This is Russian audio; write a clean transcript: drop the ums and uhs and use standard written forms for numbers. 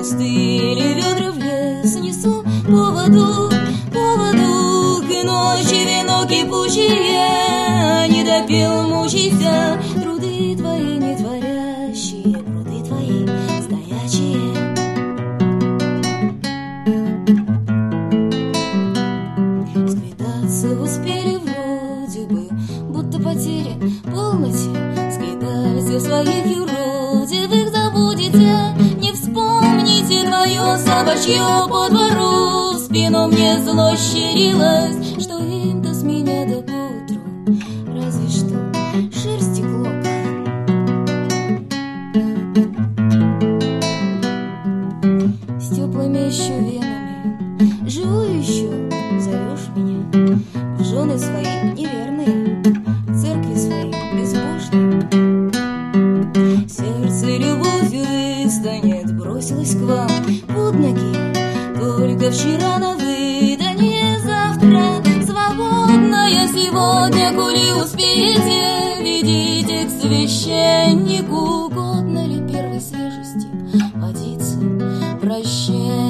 кусты или ведра в лес несу поводу, к ночи вино кипучие, не допил мучися, труды твои не творящие, пруды твои стоячие. Сквитаться успели вроде бы, будто потери полноте, скидались в своих юродивых, забудете, не вспомните твое собачье по двору. В спину мне зло щерилось, что им-то с меня до поутру, разве что шерсти клок. С теплыми еще венами живу еще, зовешь меня в жены свои неверные, в церкви своей безбожной. Сердце любовью выстанет, бросилось к вам под ноги, только вчера на выданье, завтра свободная. Сегодня, коли успеете, ведите к священнику, угодно ли первой свежести водиться, прощай.